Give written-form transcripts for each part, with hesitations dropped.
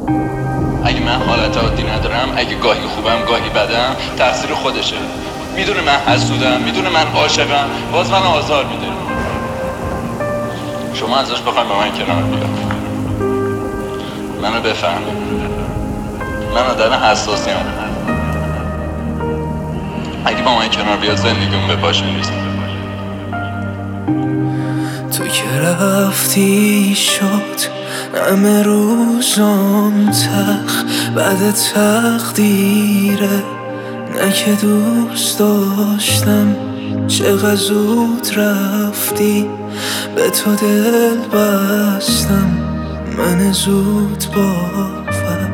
اگه من حالت عادی ندارم، اگه گاهی خوبم گاهی بدم، تقصیر خودشه. میدونه من حسودم، میدونه من عاشقم، باز من آزار میده. شما ازش بخواید با من کنار بیاد، منو بفهمه. من آدم حساسیم. اگه با من کنار بیاد زندگیمون به پاش میریزه. تو که رفتی شد همه روزام تخ بعد تقدیره، نه که دوست داشتم چقدر زود رفتی، به تو دل بستم من زود باور.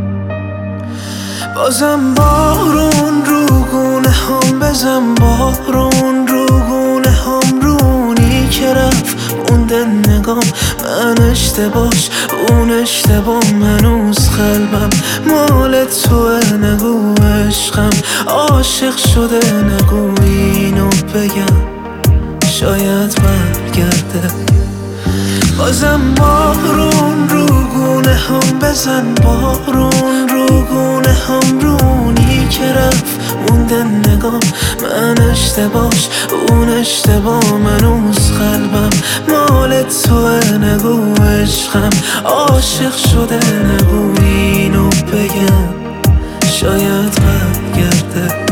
بازم بارون رو گونه هم بزن، بارون رو گونه هم، رونی که رفت مونده نگام. من اشتباهش اون اشتباه، منوز قلبم مال توه. نگو عشقم عاشق شده، نگو اینو بگم شاید برگرده. بازم بارون رو گونه هم بزن، بارون رو گونه هم، رونی که رفت مونده نگام. من اشتباهش اون اشتباه، منوز قلبم مال توه. نگو عشقم عاشق شده، نگو اینو بگم شاید برگرده.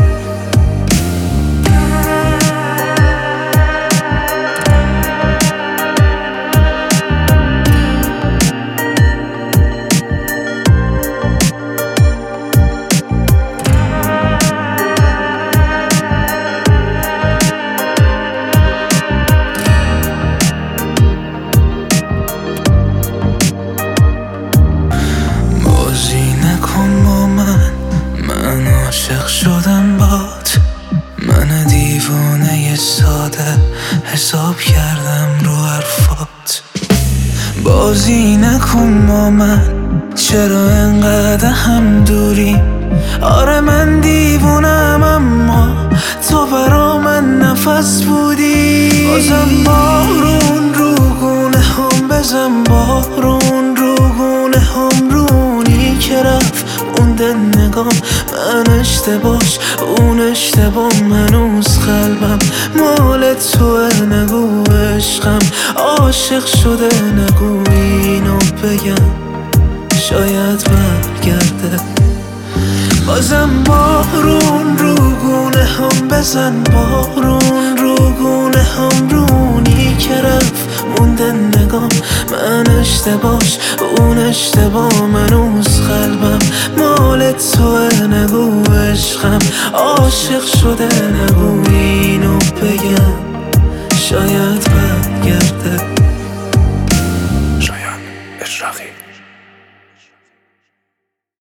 عاشق شدم بات، من دیوانه ساده حساب کردم رو حرفات. بازی نکن با من، چرا انقدر هم دوری؟ آره من دیوونم اما تو برا من نفس بودی. بازم بارون رو گونه هم بزن، بارون رو گونه هم، رونی که رفت مونده نگام. من اشتباهش اون اشتباه، منوز قلبم مال توه. نگو عشقم عاشق شده، نگو اینو بگم شاید برگرده. بازم بارون رو گونه هم بزن، بارون رو گونه هم، رونی که رفت مونده نگام. من اشتباهش اون اشتباه، منوز قلبم مال توه. نگو عشقم عاشق شده، نگو اینو بگم شاید